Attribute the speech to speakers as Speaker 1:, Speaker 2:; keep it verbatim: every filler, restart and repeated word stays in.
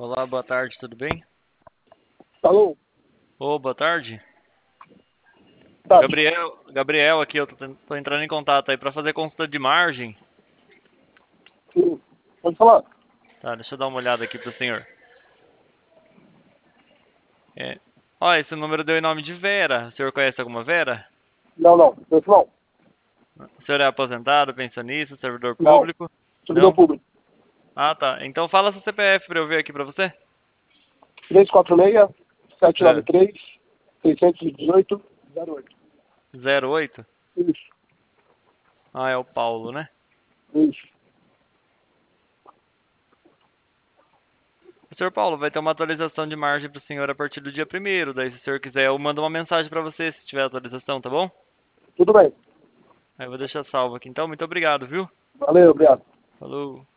Speaker 1: Olá, boa tarde, tudo bem?
Speaker 2: Alô?
Speaker 1: Ô, boa tarde.
Speaker 2: Tarde.
Speaker 1: Gabriel, Gabriel aqui, eu tô, ten- tô entrando em contato aí para fazer consulta de margem.
Speaker 2: Sim. Pode falar?
Speaker 1: Tá, deixa eu dar uma olhada aqui pro senhor. É. Ó, esse número deu em nome de Vera. O senhor conhece alguma Vera?
Speaker 2: Não, não. Pessoal,
Speaker 1: O senhor é aposentado, pensionista, servidor
Speaker 2: não.
Speaker 1: público?
Speaker 2: Servidor
Speaker 1: Não?
Speaker 2: público.
Speaker 1: Ah, tá. Então fala seu C P F para eu ver aqui para você.
Speaker 2: três quatro seis, sete nove
Speaker 1: É.
Speaker 2: três, seis um oito, zero oito.
Speaker 1: zero oito?
Speaker 2: Isso,
Speaker 1: Ah, é o Paulo, né?
Speaker 2: isso.
Speaker 1: O senhor Paulo, vai ter uma atualização de margem para o senhor a partir do dia primeiro. Daí, se o senhor quiser, eu mando uma mensagem para você se tiver atualização, tá bom?
Speaker 2: Tudo bem.
Speaker 1: Aí eu vou deixar salvo aqui. Então, muito obrigado, viu?
Speaker 2: Valeu, obrigado.
Speaker 1: Falou.